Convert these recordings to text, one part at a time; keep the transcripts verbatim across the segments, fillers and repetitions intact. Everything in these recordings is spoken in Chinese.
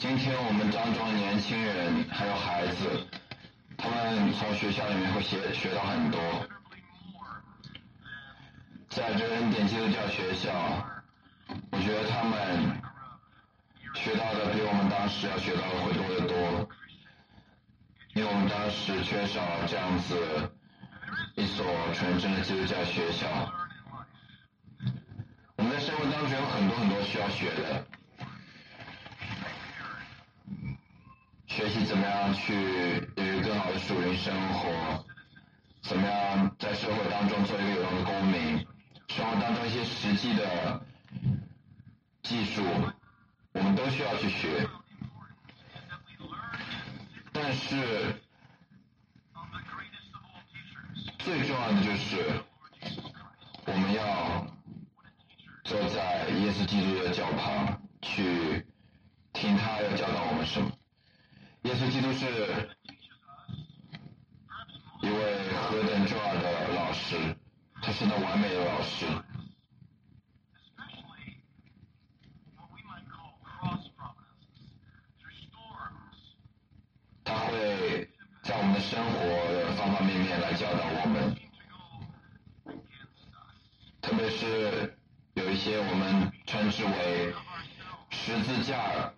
今天我们当中的年轻人还有孩子，他们从学校里面会学学到很多。在这恩典基督教学校，我觉得他们学到的比我们当时要学到的会多得多，因为我们当时缺少这样子一所纯正的基督教学校。我们在生活当中有很多很多需要学的，学习怎么样去有一个更好的属灵生活，怎么样在社会当中做一个有用的公民，生活当中一些实际的技术我们都需要去学。但是最重要的就是我们要坐在耶稣基督的脚旁去听他要教导我们什么。耶稣基督是一位何等重要的老师，他是那完美的老师。他会在我们的生活的方方面面来教导我们，特别是有一些我们称之为十字架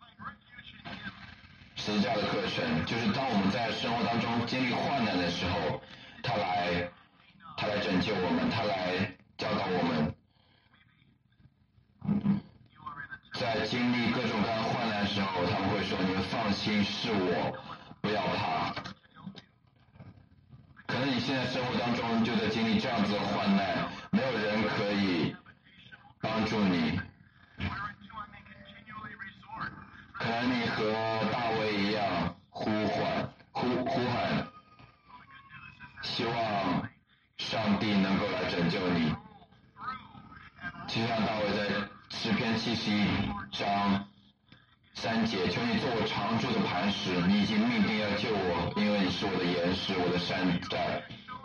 十字架的课程，就是当我们在生活当中经历患难的时候，他来他来拯救我们，他来教导我们。在经历各种各样患难的时候，他们会说：“你们放心，是我，不要怕。”可能你现在生活当中就在经历这样子的患难，没有人可以帮助你。可能你和大卫一样呼唤、呼呼喊，希望上帝能够来拯救你。就像大卫在诗篇七十一章三节，求你做我常住的磐石，你已经命定要救我，因为你是我的岩石，我的山寨。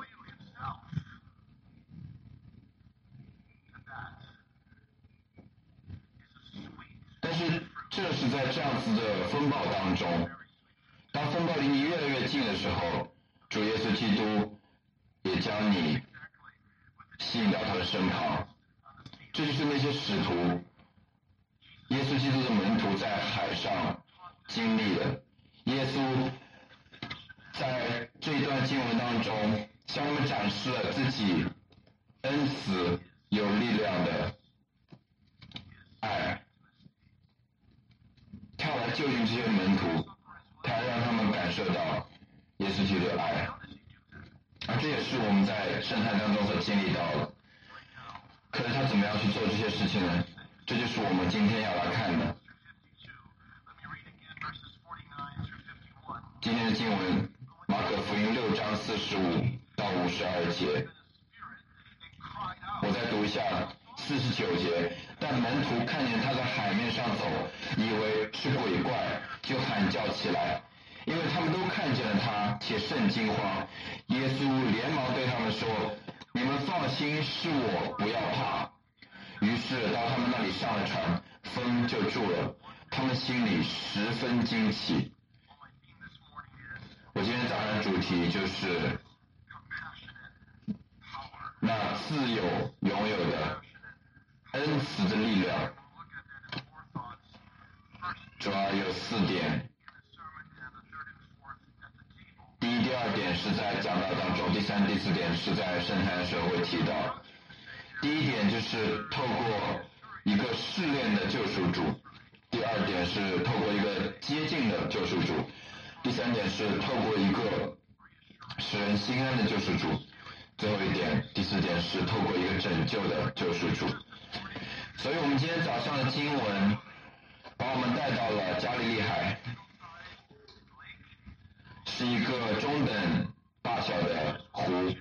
但是这是在这样子的风暴当中，当风暴离你越来越近的时候，主耶稣基督也将你吸引到他的身旁。这就是那些使徒，耶稣基督的门徒在海上经历的。耶稣在这一段经文当中向我们展示了自己恩慈有力量的爱，他来救赎这些门徒，他让他们感受到耶稣基督的爱，而这也是我们在圣餐当中所经历到的。可是他怎么样去做这些事情呢？这就是我们今天要来看的。今天的经文，马可福音六章四十五到五十二节，我再读一下四十九节。但门徒看见他在海面上走，以为是鬼怪，就喊叫起来，因为他们都看见了他，且甚惊慌。耶稣连忙对他们说：“你们放心，是我，不要怕。”于是到他们那里上了船，风就住了，他们心里十分惊奇。我今天早上的主题就是那自有拥有的恩慈的力量，主要有四点。第一、第二点是在讲道当中，第三、第四点是在圣餐的时候会提到。第一点就是透过一个试炼的救赎主，第二点是透过一个接近的救赎主，第三点是透过一个使人心安的救赎主，最后一点，第四点是透过一个拯救的救赎主。所以我们今天早上的经文把我们带到了加利利海，是一个中等大小的湖。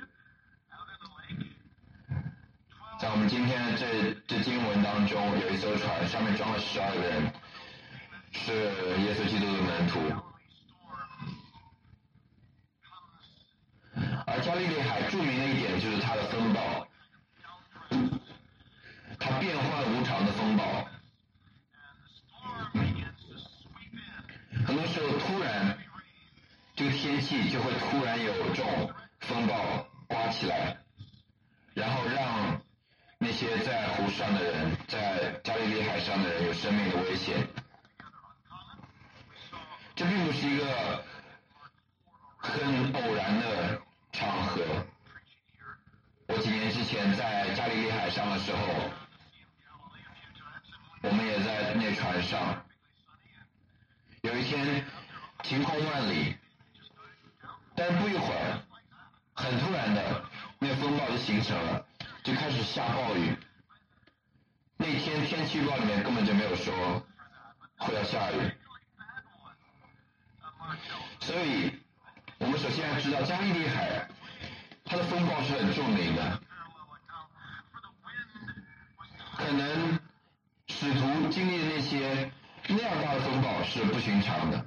在我们今天这这经文当中，有一艘船，上面装了十二个人，是耶稣基督的门徒。而加利利海著名的一点就是它的风暴，它变幻无常的风暴。 天气就会突然有这种风暴刮起来，然后让那些在湖上的人，在加利利海上的人有生命的危险。这并不是一个很偶然的场合。我几年之前在加利利海上的时候，我们也在那船上。有一天晴空万里，但不一会儿，很突然的，那个风暴就形成了，就开始下暴雨。那天天气预报里面根本就没有说会要下雨。所以我们首先要知道加利利海它的风暴是很著名的，可能使徒经历的那些那样大的风暴是不寻常的，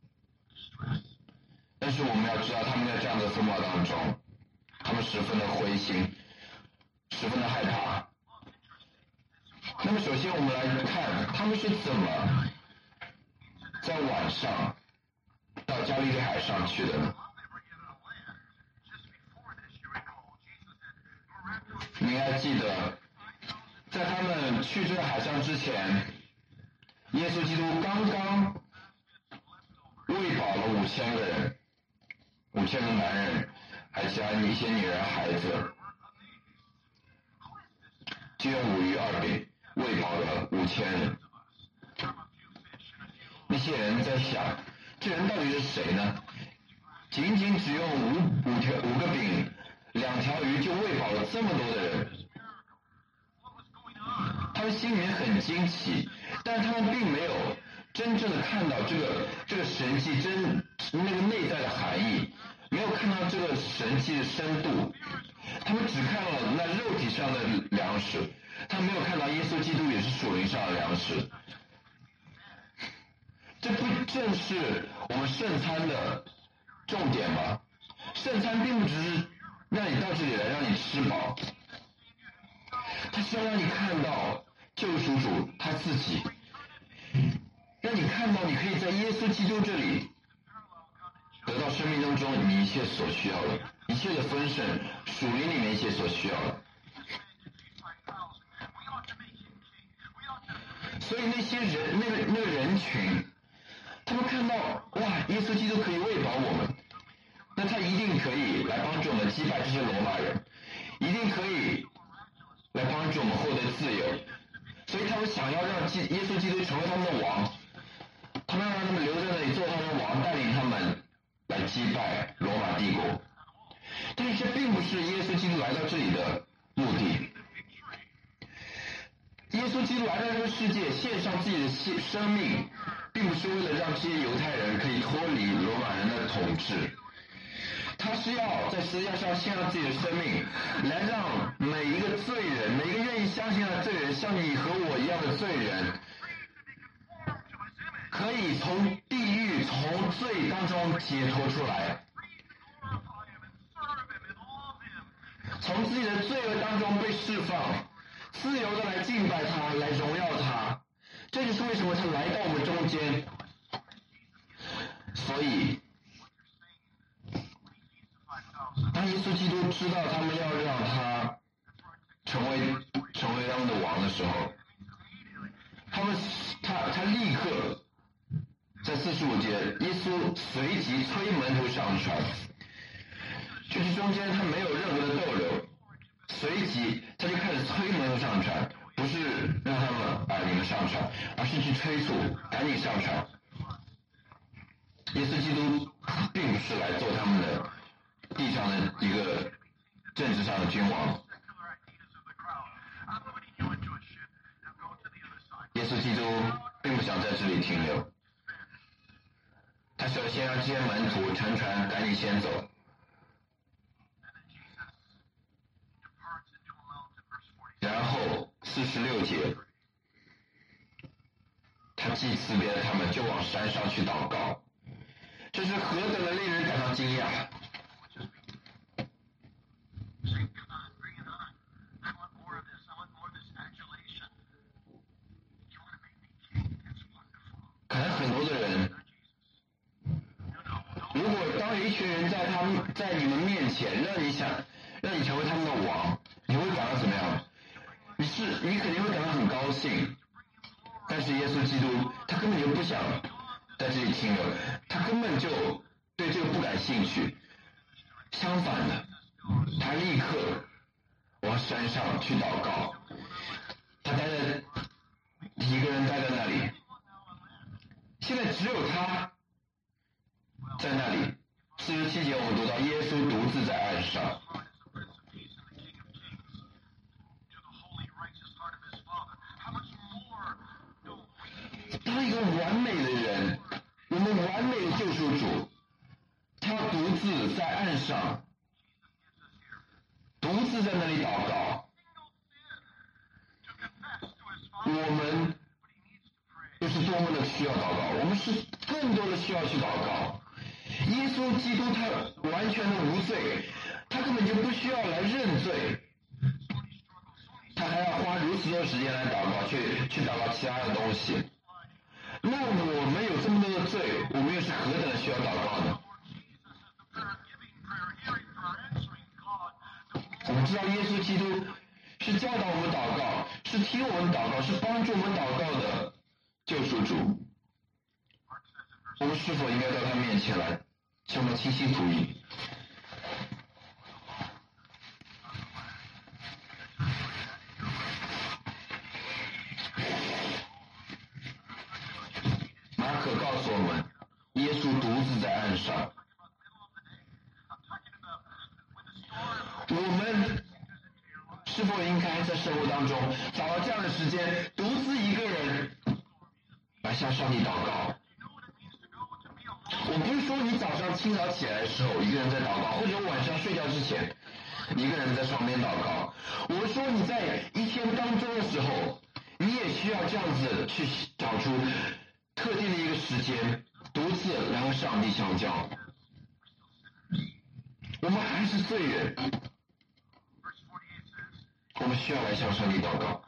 但是我们要知道他们在这样的风暴当中，他们十分的灰心，十分的害怕。那么首先我们来看他们是怎么在晚上到加利利海上去的呢？你应该记得，在他们去这个海上之前，耶稣基督刚刚喂饱了五千个人，五千个男人，还加一些女人孩子，就用五鱼二饼喂饱了五千人。那些人在想，这人到底是谁呢？仅仅只用五五条五个饼两条鱼就喂饱了这么多的人。他们心里面很惊奇，但是他们并没有真正的看到这个这个神迹真那个内在的含义，没有看到这个神迹的深度。他们只看了那肉体上的粮食，他们没有看到耶稣基督也是属灵上的粮食。这不正是我们圣餐的重点吗？圣餐并不只是让你到这里来让你吃饱，他是要让你看到救赎主他自己，让你看到你可以在耶稣基督这里得到生命当中你一切所需要的，一切的丰盛，属灵里面一切所需要的。所以那些人那个那个人群，他们看到哇，耶稣基督可以喂饱我们，那他一定可以来帮助我们击败这些罗马人，一定可以来帮助我们获得自由。所以他们想要让耶稣基督成为他们的王，他们让他们留在那里做他们的王，带领他们来击败罗马帝国。但是这并不是耶稣基督来到这里的目的。耶稣基督来到这个世界献上自己的生命，并不是为了让这些犹太人可以脱离罗马人的统治，他是要在十字架上献上自己的生命，来让每一个罪人，每一个愿意相信他的罪人，像你和我一样的罪人，可以从地狱从罪当中解脱出来，从自己的罪恶当中被释放，自由的来敬拜他，来荣耀他。这就是为什么他来到我们中间。所以当耶稣基督知道他们要让他成为成为他们的王的时候，他们他他立刻在四十五节，耶稣随即催门徒上船，就是中间他没有任何的逗留，随即他就开始催门徒上船，不是让他们啊你们上船，而是去催促赶紧上船。耶稣基督并不是来做他们的地上的一个政治上的君王，耶稣基督并不想在这里停留，他首先让这些门徒乘船赶紧先走。然后四十六节，他既辞别了他们，就往山上去祷告。这是何等的令人感到惊讶！可能很多的人，如果当有一群群人在他们在你们面前，让你想让你成为他们的王，你会感到怎么样？你是你肯定会感到很高兴。但是耶稣基督他根本就不想在这里停留，他根本就对这个不感兴趣。相反的，他立刻往山上去祷告。他待在一个人待在那里，现在只有他在那里。四十七节我们读到耶稣独自在岸上。当一个完美的人，我们完美的救赎主，他独自在岸上，独自在那里祷告。我们又是多么的需要祷告，我们是更多的需要去祷告。耶稣基督他完全的无罪，他根本就不需要来认罪，他还要花如此多时间来祷告，去去祷告其他的东西。那我们有这么多的罪，我们又是何等的需要祷告呢？我们知道耶稣基督是教导我们祷告，是听我们祷告，是帮助我们祷告的救赎主。我们是否应该到他面前来向他倾心吐意？马可告诉我们，耶稣独自在岸上。我们是否应该在生活当中找到这样的时间，独自一个人来向上帝祷告？我不是说你早上清早起来的时候一个人在祷告，或者晚上睡觉之前一个人在床边祷告。我说你在一天当中的时候，你也需要这样子去找出特定的一个时间，独自来和上帝相交。我们还是罪人，我们需要来向上帝祷告。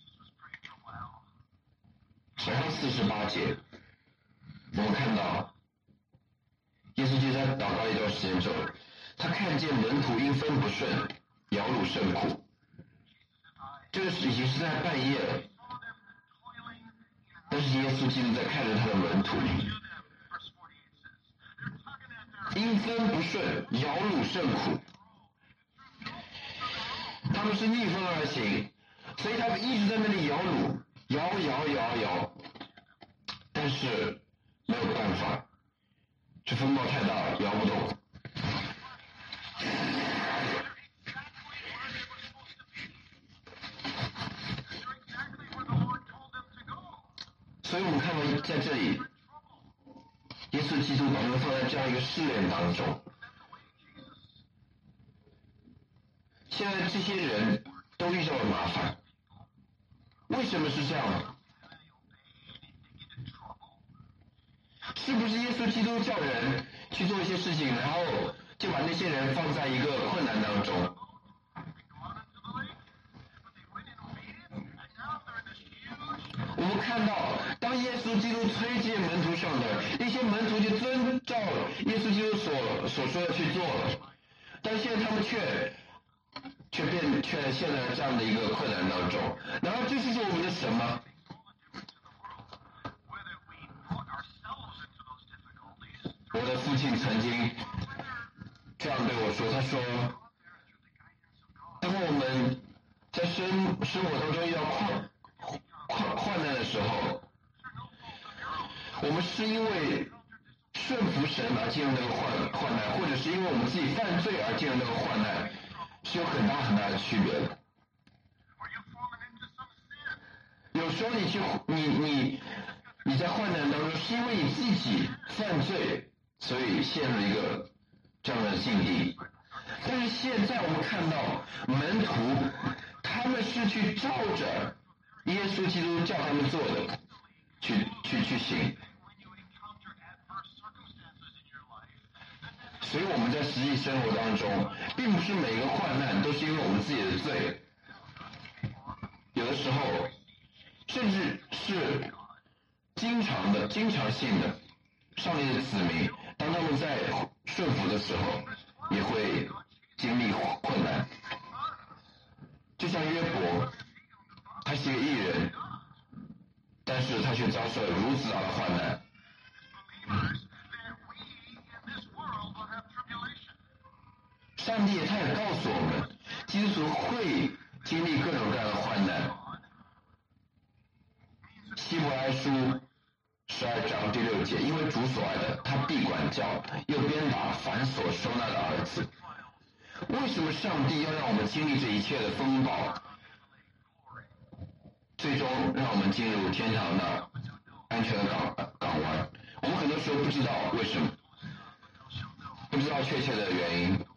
然后四十八节，我们看到耶稣就在祷告一段时间之后，他看见门徒因分不顺，摇橹甚苦。这个已经是在半夜了，但是耶稣基督在看着他的门徒，因分不顺，摇橹甚苦。他们是逆风而行，所以他们一直在那里摇橹，摇摇摇摇，但是没有办法，这风暴太大了，摇不动。所以我们看到在这里，耶稣基督把他们放在这样一个试炼当中。现在这些人都遇到了麻烦，为什么是这样呢？是不是耶稣基督叫人去做一些事情，然后就把那些人放在一个困难当中？我们看到，当耶稣基督推荐门徒上的那些门徒就遵照耶稣基督所所说的去做了，但现在他们却却变却陷在这样的一个困难当中。然后这就是我们的神吗？我的父亲曾经这样对我说，他说，当我们在生生活当中遇到困困患难的时候，我们是因为顺服神而进入那个患患难，或者是因为我们自己犯罪而进入那个患难，是有很大很大的区别的。有时候你去你你你在患难当中，是因为你自己犯罪，所以陷入一个这样的境地。但是现在我们看到门徒，他们是去照着耶稣基督叫他们做的，去去去行。所以我们在实际生活当中，并不是每个患难都是因为我们自己的罪，有的时候甚至是经常的、经常性的，上帝的子民，大当他们在顺服的时候，也会经历困难。就像约伯，他是一个义人，但是他却遭受了如此大的患难。上帝他也告诉我们，基督徒会经历各种各样的患难。希伯来书十二章第六节，因为主所爱的，他必管教，又鞭打凡所收纳的儿子。为什么上帝要让我们经历这一切的风暴，最终让我们进入天堂的安全的港港湾？我们很多时候不知道为什么，不知道确切的原因。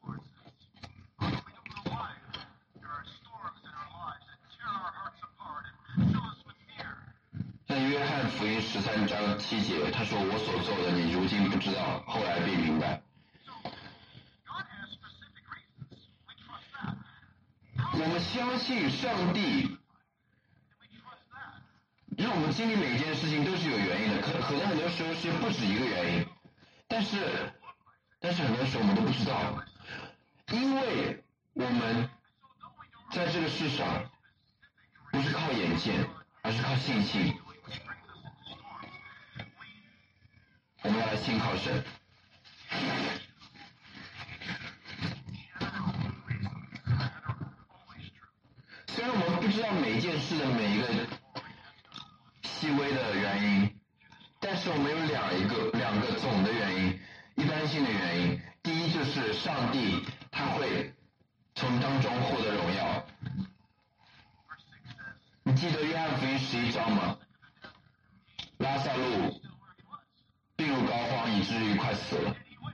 在约翰福音十三章七节，他说：“我所做的，你如今不知道，后来必明白。”我们相信上帝让我们经历每一件事情都是有原因的，可可能很多时候是不止一个原因，但是但是很多时候我们都不知道，因为我们在这个世上不是靠眼见，而是靠信心。我们要来信靠神。虽然我们不知道每一件事的每一个细微的原因，但是我们有两一个两个总的原因，一般性的原因。第一就是上帝他会从当中获得荣耀。你记得约翰福音十一章吗？拉撒路病入膏肓，以至于快死了。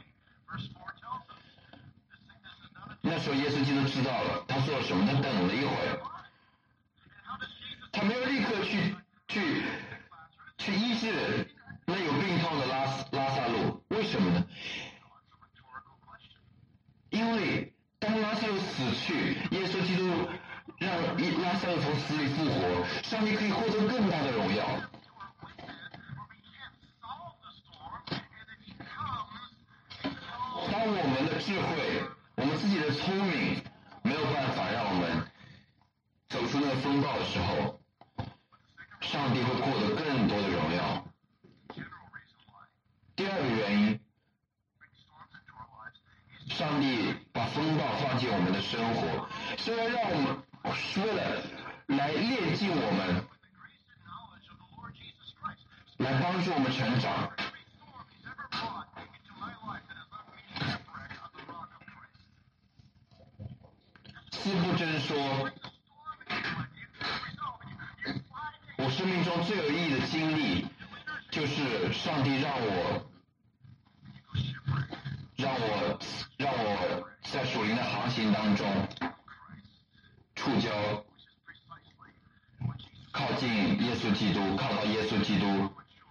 那时候耶稣基督知道了，他做了什么？他等了一会儿，他没有立刻去去去医治那有病痛的拉拉撒路。为什么呢？因为当拉撒路死去，耶稣基督让拉撒路从死里复活，上帝可以获得更大的荣耀。当我们的智慧，我们自己的聪明没有办法让我们走出那个风暴的时候，上帝会获得更多的荣耀。第二个原因，上帝把风暴放进我们的生活，是为了让我们，是为了来炼净我们，来帮助我们成长。司布真说，我生命中最有意义的经历，就是上帝让我，让我，让我在属灵的航行当中，触礁，靠近耶稣基督，靠到耶稣基督。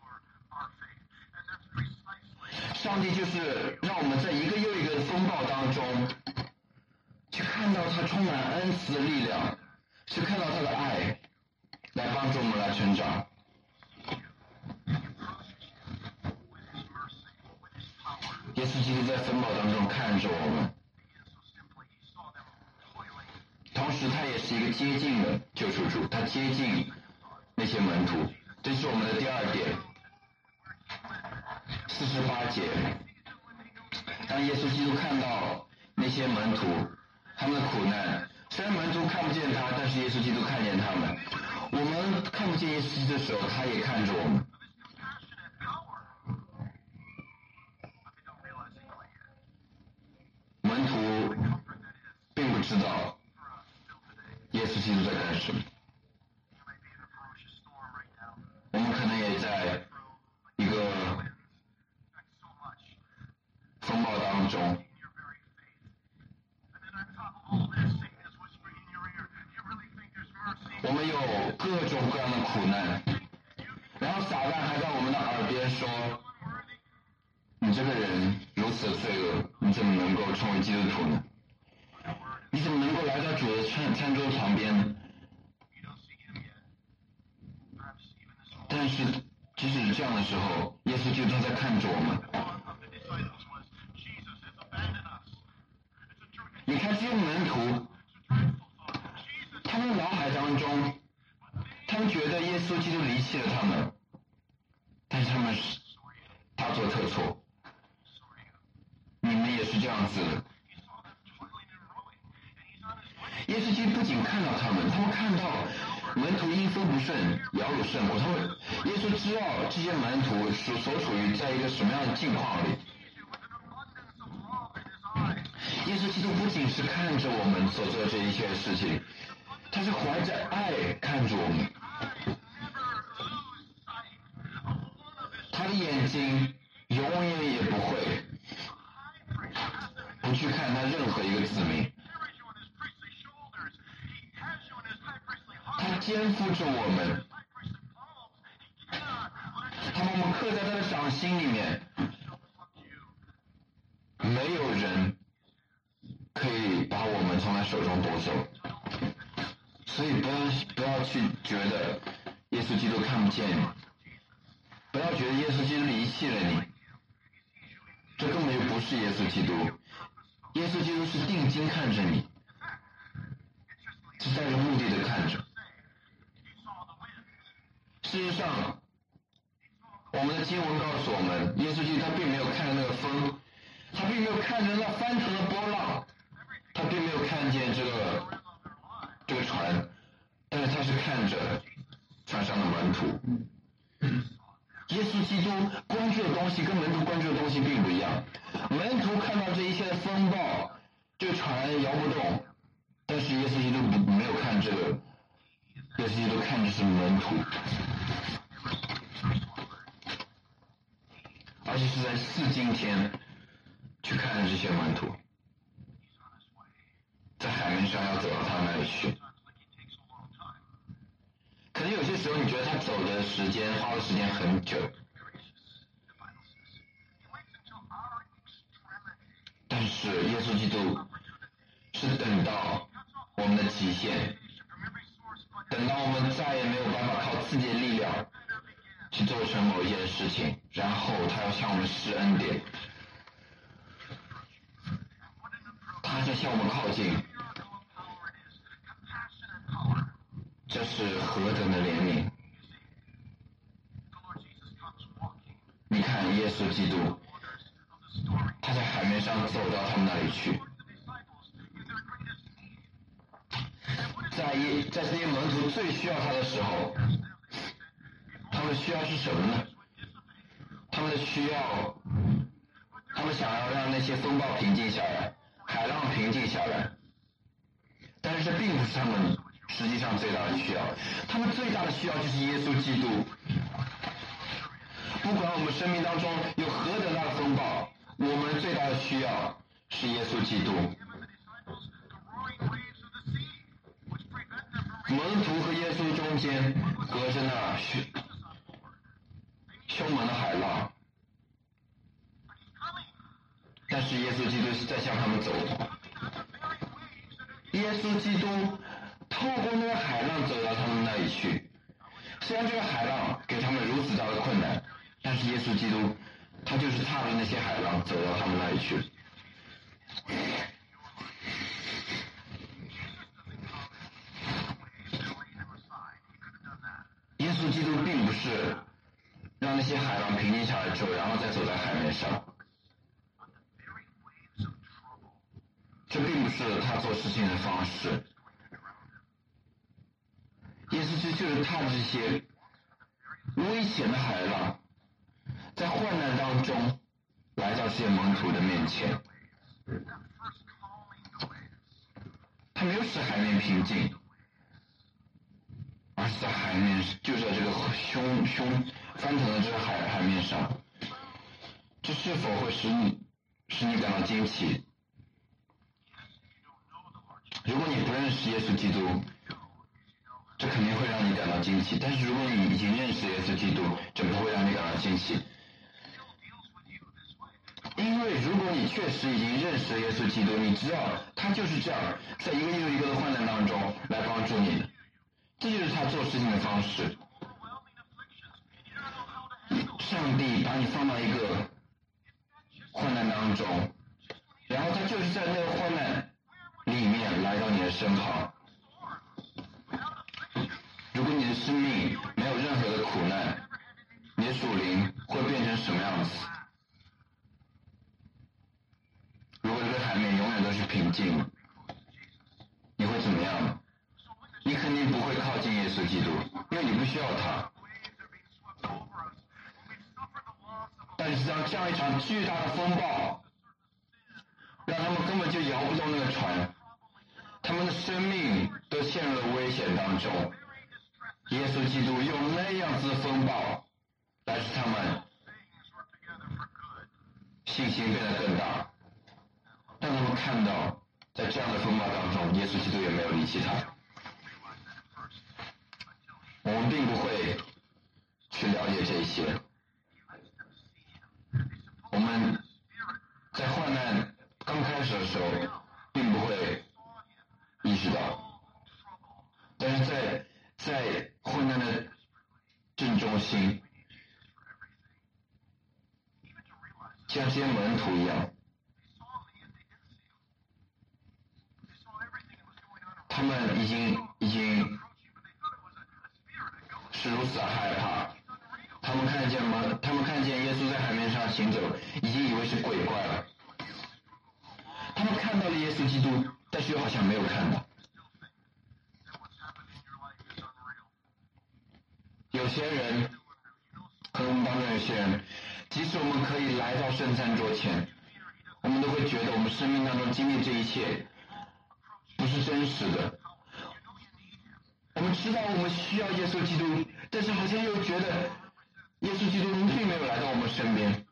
上帝就是让我们在一个又一个的风暴当中，去看到他充满恩慈的力量，去看到他的爱，来帮助我们来成长。耶稣基督在风暴当中看着我们，同时他也是一个接近的救赎主，他接近那些门徒。这是我们的第二点。四十八节，当耶稣基督看到那些门徒他们的苦难，虽然门徒看不见他，但是耶稣基督看见他们。我们看不见耶稣基督的时候，他也看着我们。门徒并不知道耶稣基督在干什么。我们可能也在一个风暴当中，我们有各种各样的苦难，然后撒旦还在我们的耳边说，你这个人如此罪恶，你怎么能够成为基督徒呢？你怎么能够来到主的餐餐桌旁边呢？但是即使这样的时候，耶稣基督在看着我们， 而这些门徒，他们脑海当中，他们觉得耶稣基督离弃了他们，但是他们是大错特错。你们也是这样子的。耶稣基督不仅看到他们，他们看到门徒因风不顺，摇橹甚苦。他们耶稣知道这些门徒所所处于在一个什么样的境况里。耶稣基督不仅是看着我们所做的这一切事情，他是怀着爱看着我们。他的眼睛永远也不会不去看他任何一个子民。他肩负着我们，他把我们刻在他的掌心里面，没有人可以把我们从他手中夺走。所以不要不要去觉得耶稣基督看不见你，不要觉得耶稣基督离弃了你，这根本就不是耶稣基督。耶稣基督是定睛看着你，是带着目的的看着。事实上，我们的经文告诉我们，耶稣基督他并没有看着那个风，他并没有看着那翻腾的波浪，他并没有看见这个这个船，但是他是看着船上的门徒。耶稣基督关注的东西跟门徒关注的东西并不一样。门徒看到这一切的风暴，这个船摇不动，但是耶稣基督没有看这个，耶稣基督看的是门徒，而且是在四今天去看这些门徒，在海面上要走到他那里去。可能有些时候你觉得他走的时间花的时间很久，但是耶稣基督是等到我们的极限，等到我们再也没有办法靠自己的力量去做成某一件事情，然后他要向我们施恩典，他在向我们靠近。这是何等的怜悯！你看耶稣基督，他在海面上走到他们那里去，在一在这些门徒最需要他的时候，他们的需要是什么呢？他们的需要，他们想要让那些风暴平静下来，海浪平静下来，但是这并不是他们实际上最大的需要。他们最大的需要就是耶稣基督。不管我们生命当中有何等大的风暴，我们最大的需要是耶稣基督。门徒和耶稣中间隔着那凶凶猛的海浪，但是耶稣基督是在向他们走。耶稣基督透过那个海浪走到他们那里去，虽然这个海浪给他们如此大的困难，但是耶稣基督他就是踏着那些海浪走到他们那里去。耶稣基督并不是让那些海浪平静下来之后，然后再走在海面上，这并不是他做事情的方式。耶稣基督就是踏着这些危险的海浪，在患难当中来到这些门徒的面前，他没有使海面平静，而是在海面，就在这个凶凶翻腾的这个海海面上。这是否会使你使你感到惊奇？如果你不认识耶稣基督，这肯定会让你感到惊奇。但是如果你已经认识耶稣基督，这不会让你感到惊奇。因为如果你确实已经认识了耶稣基督，你知道他就是这样，在一个又一个的患难当中来帮助你的，这就是他做事情的方式。上帝把你放到一个患难当中，然后他就是在那个患难里身旁。如果你的生命没有任何的苦难，你的属灵会变成什么样子？如果这个海面永远都是平静，你会怎么样？你肯定不会靠近耶稣基督，因为你不需要他。但是当这样一场巨大的风暴让他们根本就摇不动那个船，他们的生命都陷入了危险当中，耶稣基督用那样子的风暴来使他们信心变得更大，让他们看到在这样的风暴当中，耶稣基督也没有离弃他。我们并不会去了解这些，我们在患难刚开始的时候并不会意识到，但是在在患难的正中心，像这些门徒一样，他们已经已经是如此的害怕，他们看见吗？他们看见耶稣在海面上行走，已经以为是鬼怪了。他们看到了耶稣基督，但是又好像没有看到。有些人，和我们当中有些人，即使我们可以来到圣餐桌前，我们都会觉得我们生命当中经历这一切不是真实的。我们知道我们需要耶稣基督，但是好像又觉得耶稣基督并没有来到我们身边。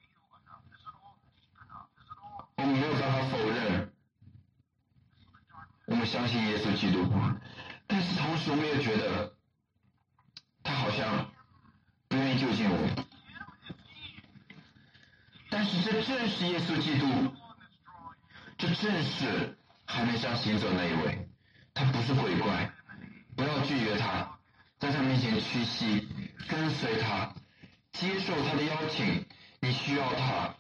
我们没有办法否认我们相信耶稣基督，但是同时我们也觉得他好像不愿意救赎我们。但是这正是耶稣基督，这正是海面上行走那一位，他不是鬼怪。不要拒绝他，在他面前屈膝，跟随他，接受他的邀请。你需要他，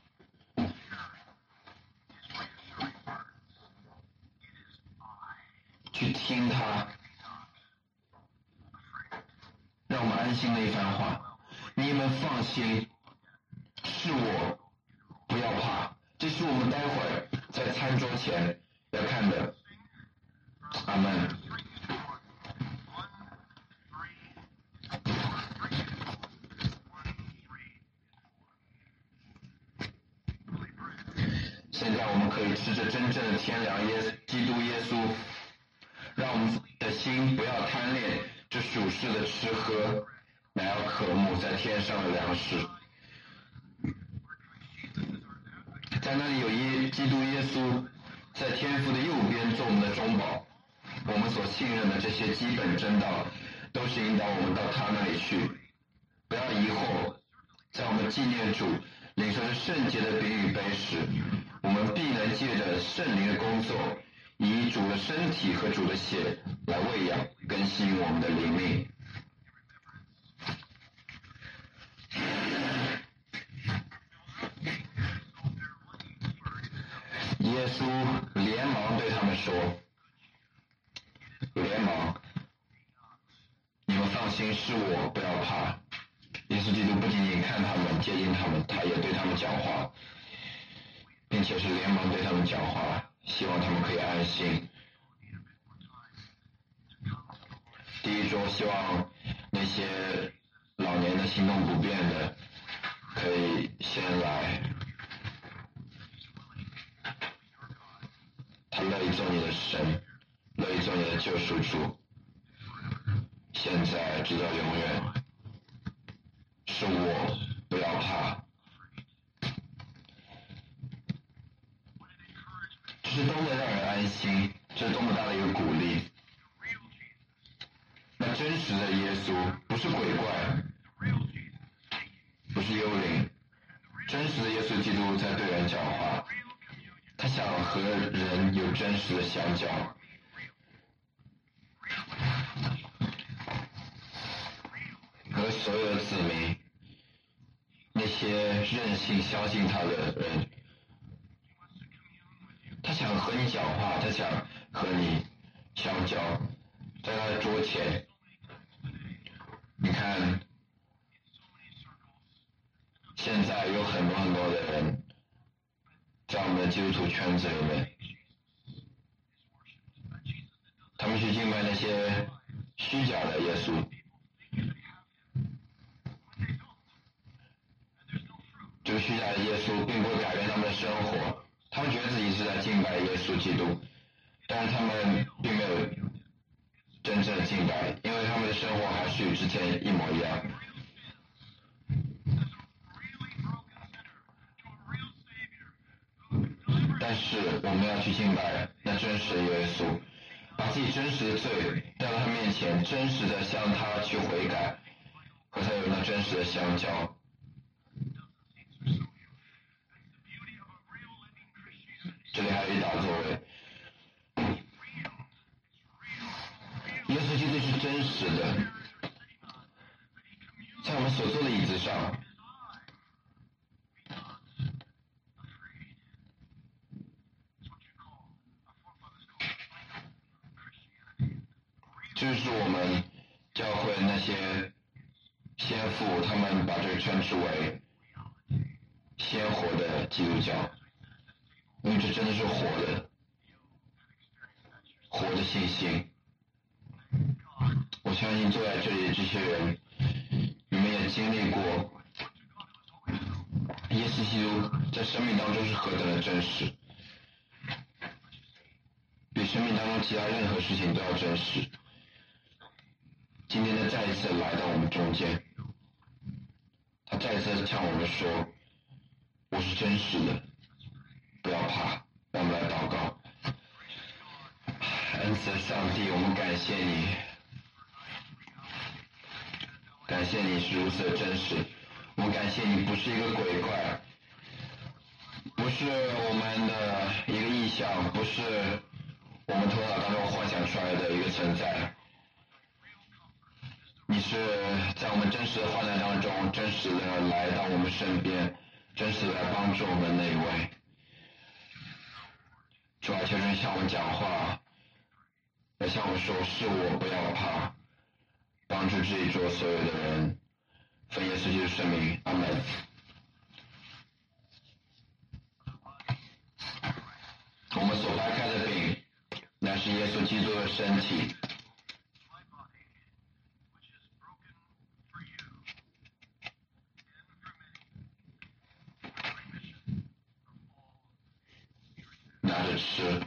去听他让我们安心的一番话。你们放心，是我，不要怕。这是我们待会儿在餐桌前要看的。阿们。现在我们可以吃着真正的天粮，耶基督耶稣，让我们的心不要贪恋这属世的吃喝，乃要渴慕在天上的粮食。在那里有耶基督耶稣在天父的右边做我们的中保，我们所信任的这些基本真道都是引导我们到他那里去。不要疑惑，在我们纪念主领受着圣洁的饼与杯时，我们必能借着圣灵的工作，以主的身体和主的血来喂养更新我们的灵命。耶稣连忙对他们说，连忙，你们放心，是我，不要怕。耶稣基督不仅仅看他们，接近他们，他也对他们讲话，并且是连忙对他们讲话，希望他们可以安心。第一桌希望那些老年的行动不便的可以先来，他乐意做你的神，乐意做你的救赎主，现在直到永远。是我，不要怕。这是多么让人安心，这是多么大的一个鼓励。那真实的耶稣不是鬼怪，不是幽灵，真实的耶稣基督在对人讲话，他想和人有真实的相交。和所有的子民，那些任性相信他的人，他想和你讲话，他想和你香蕉，在他的桌前。你看，现在有很多很多的人在我们的基督徒圈子里面，他们去敬拜那些虚假的耶稣。这个虚假的耶稣并不会改变他们的生活，他们觉得自己是在敬拜耶稣基督，但是他们并没有真正的敬拜，因为他们的生活还是与之前一模一样。但是我们要去敬拜那真实的耶稣，把自己真实的罪带到他面前，真实的向他去悔改，和他有那真实的相交。这里还有一大座位，耶稣基督是真实的，在我们所坐的椅子上，这是我们教会那些先父，他们把这个称之为鲜活的基督教，因为这真的是活的，活的信心。我相信坐在这里的这些人，你们也经历过耶稣基督在生命当中是何等的真实，比生命当中其他任何事情都要真实。今天他再一次来到我们中间，他再一次向我们说，我是真实的，不要怕，让我们来祷告。恩慈的上帝，我们感谢你，感谢你是如此的真实，我们感谢你不是一个鬼怪，不是我们的一个意象，不是我们头脑当中幻想出来的一个存在，你是在我们真实的患难当中，真实的来到我们身边，真实的来帮助我们那一位。主啊，求神向我们讲话，来向我们说，是我，不要怕，帮助这一桌所有的人，奉耶稣基督的圣名，阿门。我们所掰开的饼，乃是耶稣基督的身体。拿着吃。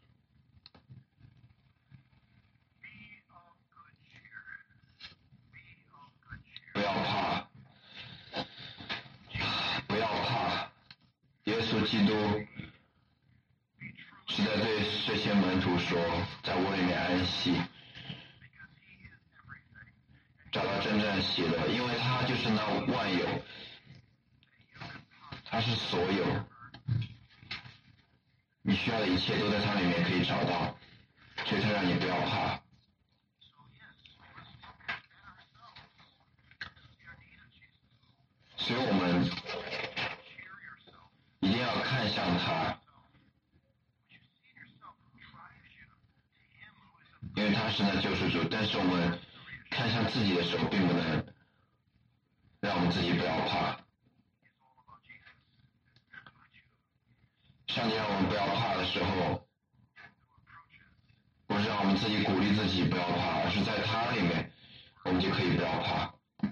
不要怕，不要怕，耶稣基督是在对这些门徒说，在我里面安息，找到真正的喜乐，因为他就是那万有，他是所有，你需要的一切都在他里面可以找到，所以他让你不要怕。所以我们一定要看向他，因为他是那救世主，但是我们看向自己的时候，并不能让我们自己不要怕。上帝让我们不要怕的时候，不是让我们自己鼓励自己不要怕，而是在他里面，我们就可以不要怕。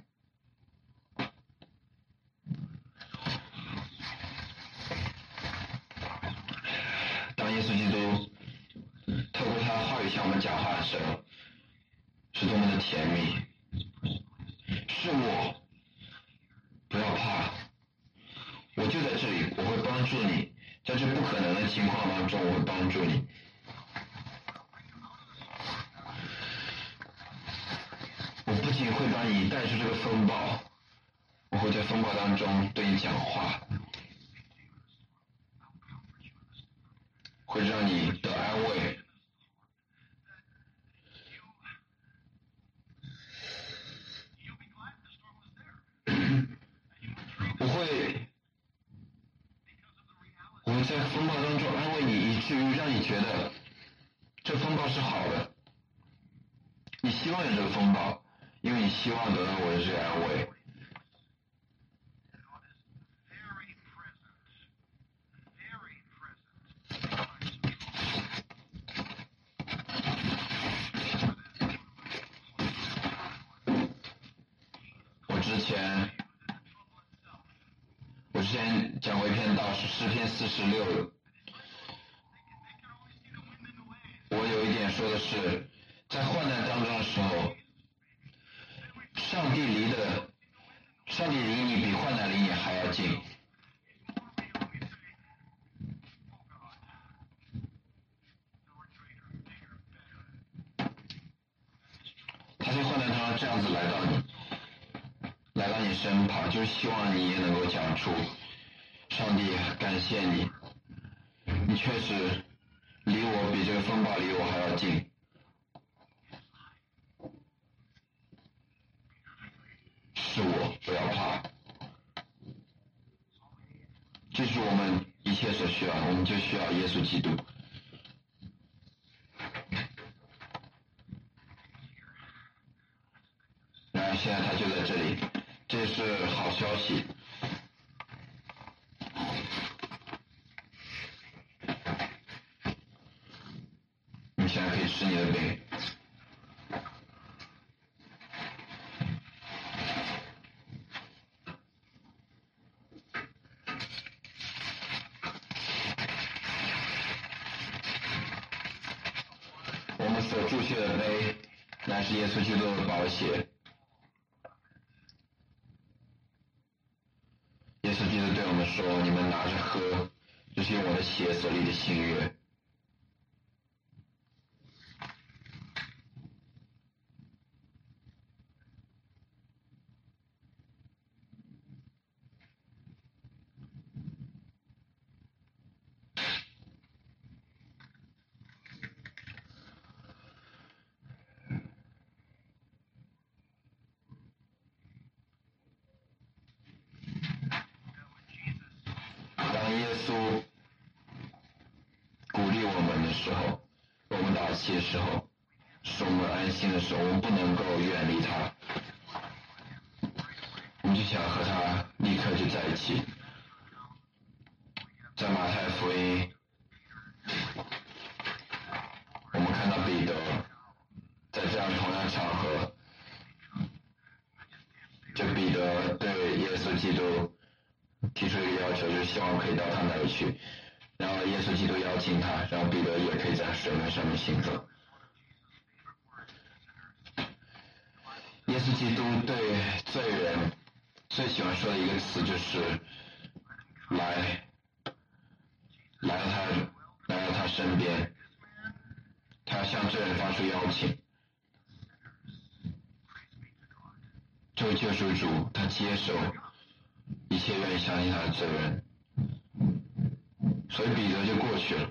当耶稣基督透过他的话语向我们讲话的时候，是多么的甜蜜。是我，不要怕，我就在这里，我会帮助你，在这不可能的情况当中，我会帮助你。我不仅会把你带出这个风暴，我会在风暴当中对你讲话，会让你得安慰。我会，我会在风暴当中安慰你，以至于让你觉得这风暴是好的。 望有这个风暴，因为你希望得到我的这个安慰。我之前我之前讲过一篇道是诗篇四十六，我有一点说的是，在患难当中的时候，上帝离的，上帝离你比患难离你还要近。他在患难当中这样子来到你，来到你身旁，就是希望你也能够讲出，上帝感谢你，你确实离我比这个风暴离我还要近。是我，不要怕。这是我们一切所需要，我们就需要耶稣基督。然而现在他就在这里，这是好消息。你现在可以吃你的饼。我们所注血的杯，乃是耶稣基督的宝血。耶稣基督对我们说：“你们拿着喝，这是用我的血所立的新约。”当耶稣鼓励我们的时候，我们打气的时候，使我们安心的时候，我们不能够远离他，我们就想和他立刻就在一起。在马太福音，我们看到彼得在这样同样场合，这彼得对耶稣基督提出一个要求，就是希望可以到他那里去，然后耶稣基督邀请他，然后彼得也可以在水面上面行走。耶稣基督对罪人最喜欢说的一个词就是来，来到他来到他身边，他要向罪人发出邀请。这位救赎主，他接受一切愿意相信他的罪人，所以彼得就过去了。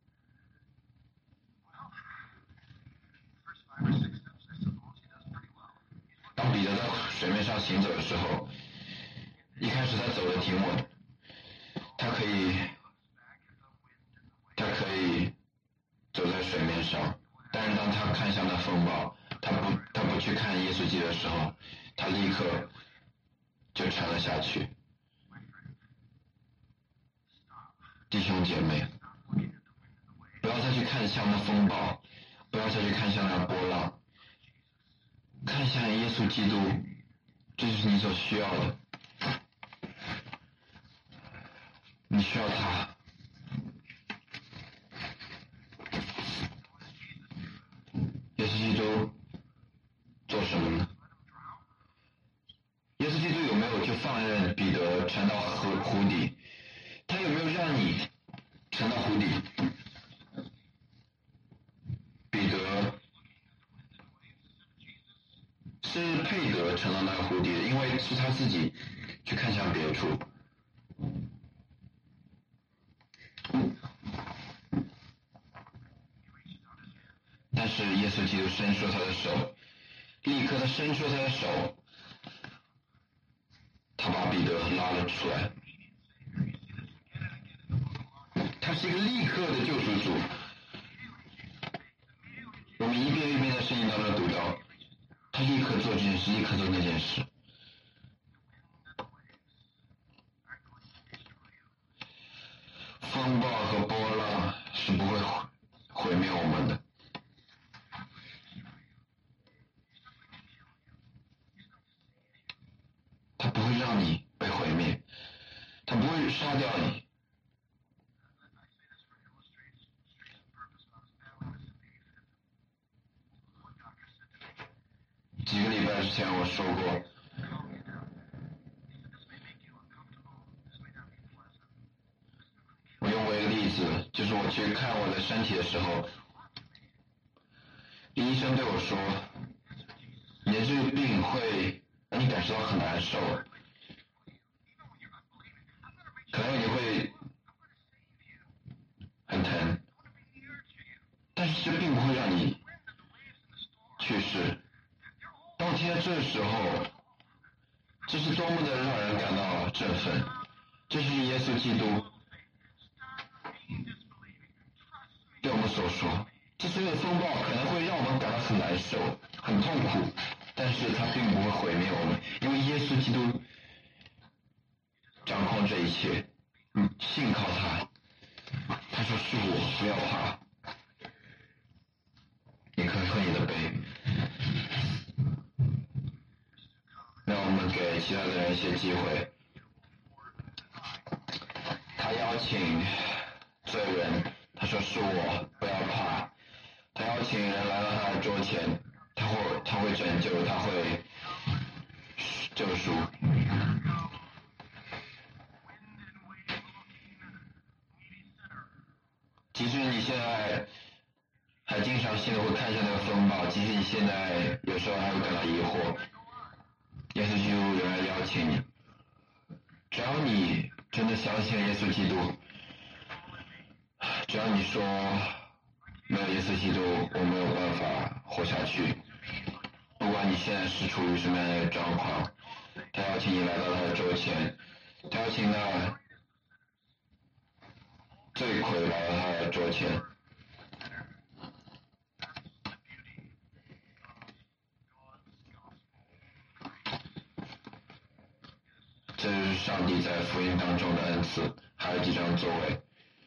当彼得在水面上行走的时候，一开始他走得挺稳，他可以，他可以走在水面上，但是当他看向那风暴，他不，他不去看耶稣基督的时候，他立刻就沉了下去。弟兄姐妹，不要再去看向那风暴，不要再去看向那波浪，看向耶稣基督，这就是你所需要的。你需要他。耶稣基督做什么呢？耶稣基督有没有就放任彼得沉到河湖底？他有没有让你沉到湖底？彼得是配得沉到那个湖底的，因为是他自己去看向别处。但是耶稣基督伸出他的手，立刻他伸出他的手，他把彼得拉了出来。他是一个立刻的救赎主。我们一遍一遍在圣经当中读到， 他立刻做这件事，立刻做那件事。风暴和波浪是不会毁灭我们的，它不会让你被毁灭，它不会杀掉你。几个礼拜之前我说过，我用我一个例子，就是我去看我的身体的时候，医生对我说，你的这个病会让你感受到很难受，可能你会很疼，但是这并不会让你去世。当我听到这个时候，这是多么的让人感到振奋！这是耶稣基督对我们所说，这所有的风暴可能会让我们感到很难受、很痛苦，但是它并不会毁灭我们，因为耶稣基督掌控这一切。你信靠他，他说是我，不要怕，你可以喝你的杯。让我们给其他的人一些机会。他邀请罪人，他说是我，不要怕。他邀请人来到他的桌前，他会他会拯救，他会救赎。即使你现在还经常性的会看向那个风暴，即使你现在有时候还会感到疑惑，耶稣基督仍然邀请你，只要你真的相信耶稣基督，只要你说没有耶稣基督我没有办法活下去，不管你现在是处于什么样的状况，他邀请你来到他的桌前，他邀请那罪魁来到他的桌前。这是上帝在福音当中的恩赐，还有几张座位。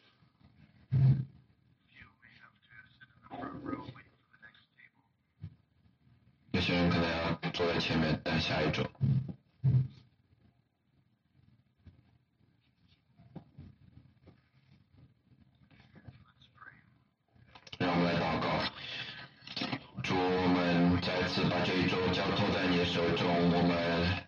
有些人可能要坐在前面等下一周。让我们来祷告。主，我们再次把这一周交托在你的手中，我们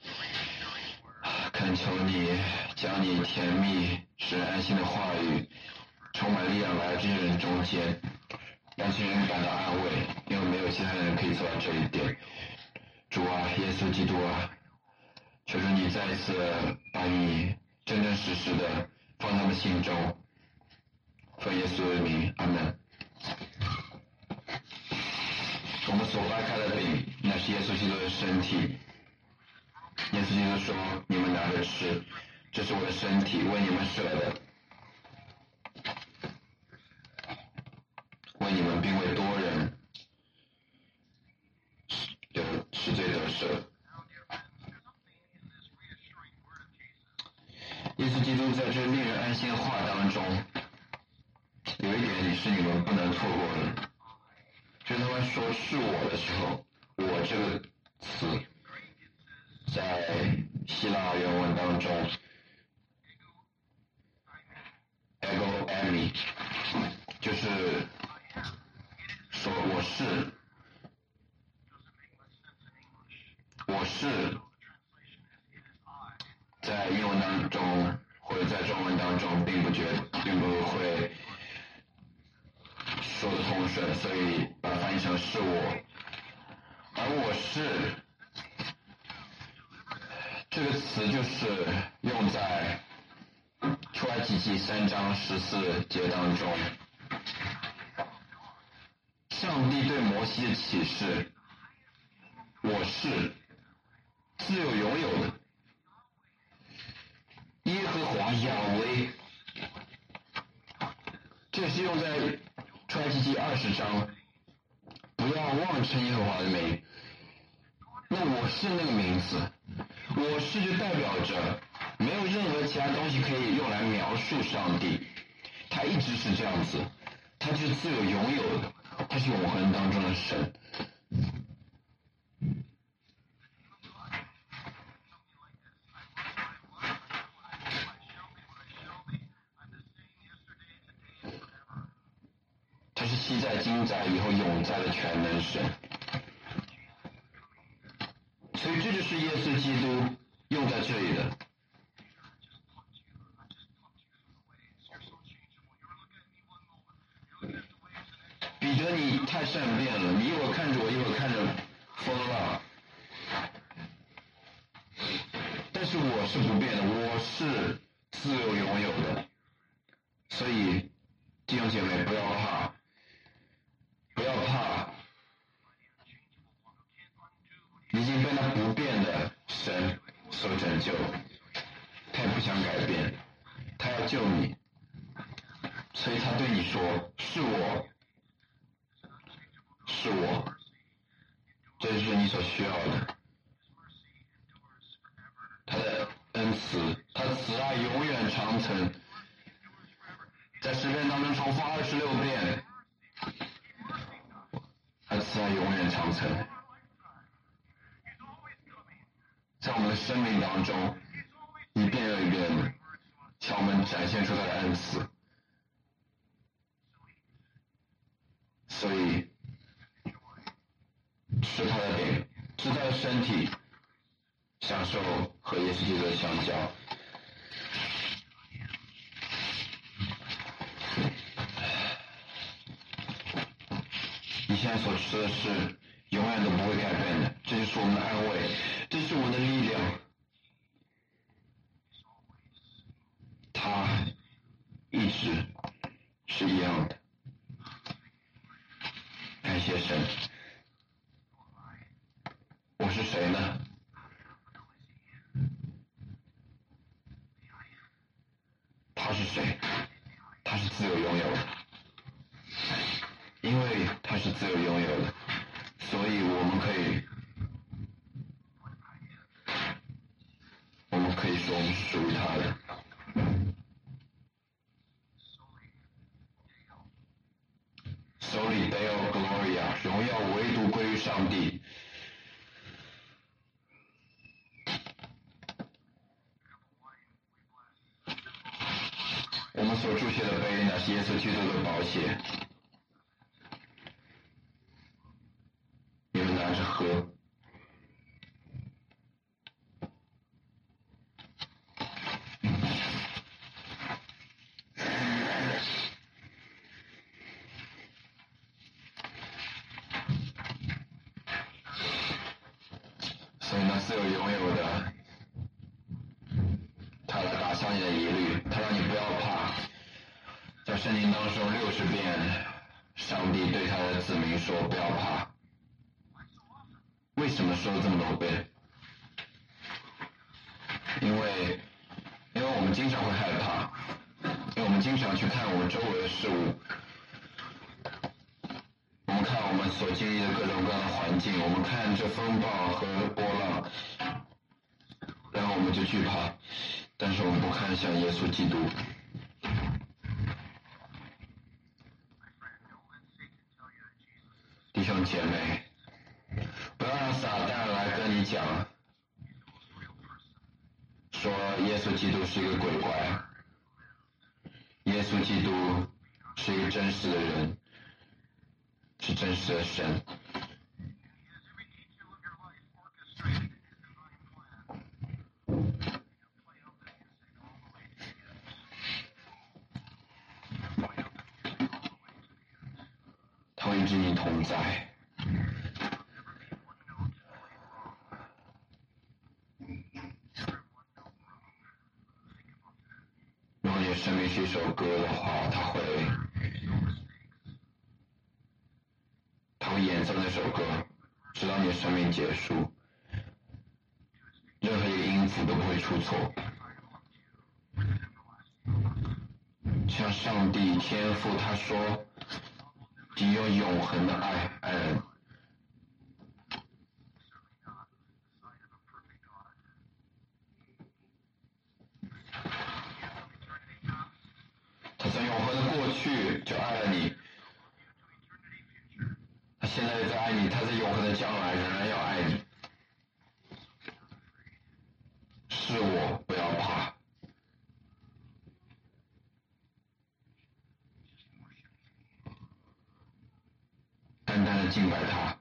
恳求你将你甜蜜使人安心的话语充满力量来到这些人中间，让这些人感到安慰，因为没有其他人可以做到这一点。主啊，耶稣基督啊，求求你再一次把你真真实实的放在他们心中，奉耶稣的名，阿门。我们所掰开的饼，那是耶稣基督的身体。耶稣基督说：“你们拿着吃，这是我的身体，为你们舍的，为你们并为多人有使罪得赦。”耶稣基督在这令人安心的话当中，有一点是你们不能错过的，就是他们说是我的时候，我这个词在希腊原文当中 ego eimi 就是说我是我是在英文当中或者在中文当中并不觉并不会说得通顺，所以把它翻译成是我。而我是这个词就是用在出埃及记三章十四节当中，上帝对摩西的启示，我是自有拥有的，耶和华亚威，这是用在出埃及记二十章，不要妄称耶和华的名， 我是那个名字，我是就代表着没有任何其他东西可以用来描述上帝，他一直是这样子，他就是自有拥有的，他是永恒当中的神。他是昔在今在以后永在的全能神。所以这就是耶稣基督用在这里的。彼得，你太善变了，你一会儿看着我，一会儿看着风浪。但是我是不变的，我是自由拥有的。所以弟兄姐妹，不要怕，不要怕，你已经被那不变的神所拯救，他也不想改变，他要救你，所以他对你说：“是我，是我。”这是你所需要的。他的恩慈，他的慈爱永远长存。在诗篇当中重复二十六遍，他的慈爱永远长存。在我们的生命当中，一遍又一遍的向我们展现出他的恩慈。所以吃他的饼，吃他的身体，享受和耶稣基督的相交。你现在所吃的是永远都不会改变的，这就是我们的安慰，这是我们的力量。它一直是一样的。感谢神。我是谁呢？他是谁？他是自由拥有的。因为他是自由拥有的，所以我们可以，我们可以说我们是属于他的。Soli Deo Gloria， 荣耀唯独归于上帝。我们所注写的杯，乃是耶稣基督的宝血。你们拿着喝。所以呢，自由拥有的，他来打消你的疑虑，他让你不要怕。在圣经当中六十遍，上帝对他的子民说不要怕。为什么说了这么多遍？因为，因为我们经常会害怕，因为我们经常去看我们周围的事物，我们看我们所经历的各种各样的环境，我们看这风暴和波浪，然后我们就惧怕，但是我们不看向耶稣基督。弟兄姐妹，不要让撒旦来跟你讲，说耶稣基督是一个鬼怪，耶稣基督是一个真实的人，是真实的神。他会与你同在。如果你的生命是一首歌的话，他会他会演奏那首歌，直到你的生命结束，任何一个音符都不会出错。像上帝天父他说，只有永恒的爱爱人。 永恒的过去就爱了你，他现在也在爱你，他在永恒的将来仍然要爱你。是我，不要怕。单单的敬拜他。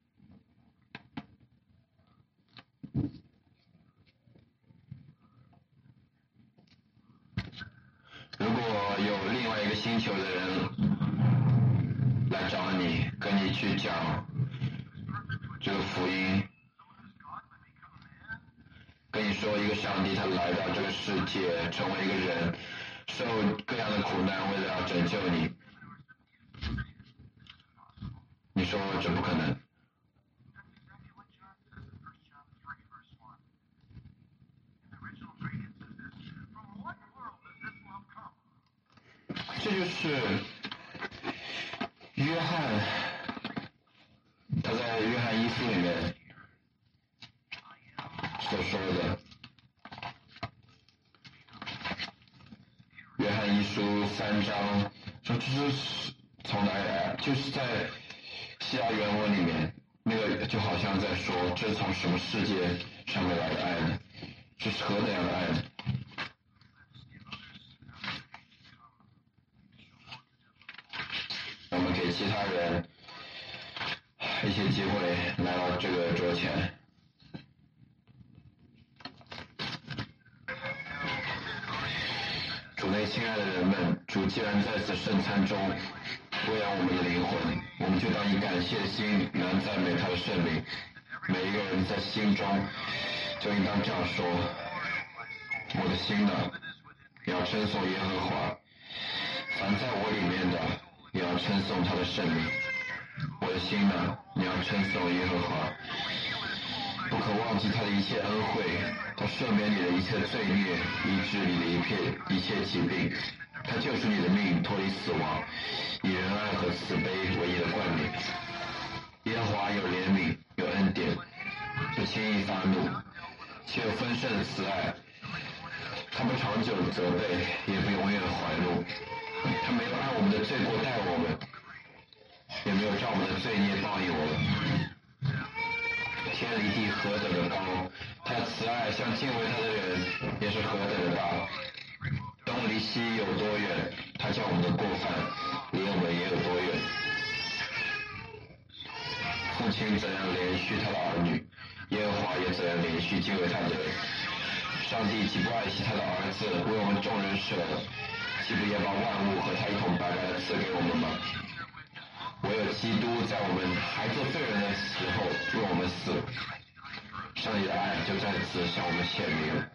如果有另外一个星球的人来找你，跟你去讲这个福音，跟你说一个上帝他来到这个世界，成为一个人，受各样的苦难，为了要拯救你，你说这不可能。这就是约翰他在约翰一书里面所说的。约翰一书三章说，这是从哪里来？就是在希腊原文里面，那个就好像在说，这是从什么世界上面来的爱呢？这是何等样的爱呢？我们给其他人一些机会来到这个桌前。主内亲爱的人们，主既然在此圣餐中喂养我们的灵魂，我们就当以感谢心来赞美他的圣灵。每一个人在心中就应当这样说：我的心呢，你要称颂耶和华，凡在我里面的，你要称颂他的圣名。我的心呢，你要称颂耶和华，不可忘记他的一切恩惠，他赦免你的一切罪孽，医治你的一切一切疾病，他救赎你的命，脱离死亡，以仁爱和慈悲为你的冠冕。耶和华有怜悯，有恩典，不轻易发怒，且有丰盛的慈爱。他不长久责备，也不永远怀怒。他没有按我们的罪过待我们，也没有照我们的罪孽报应我们。天离地何等的高，他的慈爱向敬畏他的人也是何等的大。东离西有多远，他叫我们的过犯离我们也有多远。父亲怎样连续他的儿女，耶和华也怎样连续敬畏他的人。上帝岂不爱惜他的儿子为我们众人舍了，岂不也把万物和他一同白白的赐给我们吗？唯有基督在我们还做罪人的时候为我们死，上帝的爱就在此向我们显明了。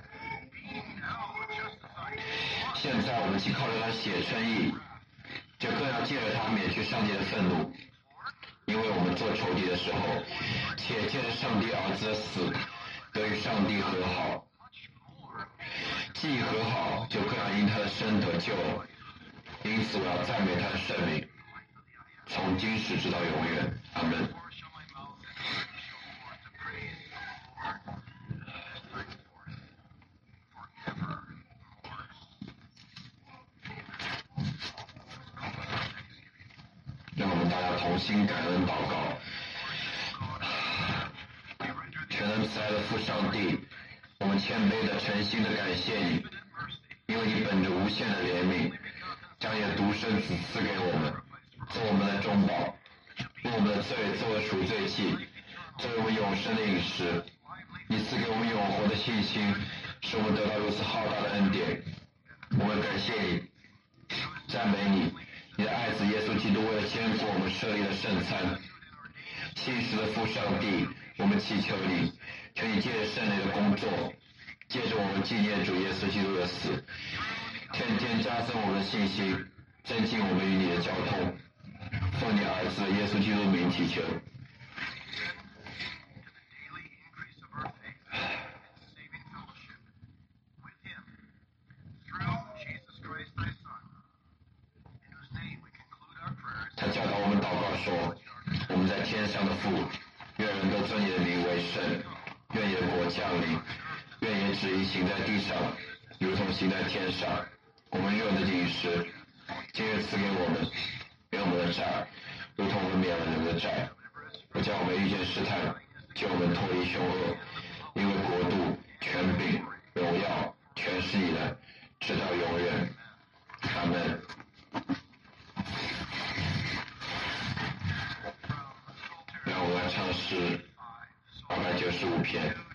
现在我们既靠着他血称义，就更要借着他免去上帝的愤怒，因为我们做仇敌的时候，且借着上帝儿子的死得与上帝和好，既和好，就更要因他的生得救。因此我要赞美他的圣名，从今时直到永远。阿们。让我们大家同心感恩祷告。全能慈爱的父上帝，我们谦卑的诚心的感谢你，因为你本着无限的怜悯，将你的独生子赐给我们，做我们的中保，为我们的罪作为赎罪祭，作为我们永生的饮食。你赐给我们永活的信心，使我们得到如此浩大的恩典。我们感谢你，赞美你，你的爱子耶稣基督为了兼顾我们设立的圣餐。信实的父上帝，我们祈求你，求你借着圣灵的工作，借着我们纪念主耶稣基督的死，天天加增我们的信心，增进我们与你的交通。奉你儿子耶稣基督的名祈求。他教导我们祷告说：我们在天上的父，愿人都尊你的名为圣，愿你的国降临，愿你的旨意行在地上，如同行在天上。我们用的饮食， 今日赐给我们，免我们的债，如同我们免了人的债，不叫我们遇见试探，救我们脱离凶恶，因为国度、权柄、荣耀，全是你的，直到永远。阿们。让我们来唱诗二百九十五篇。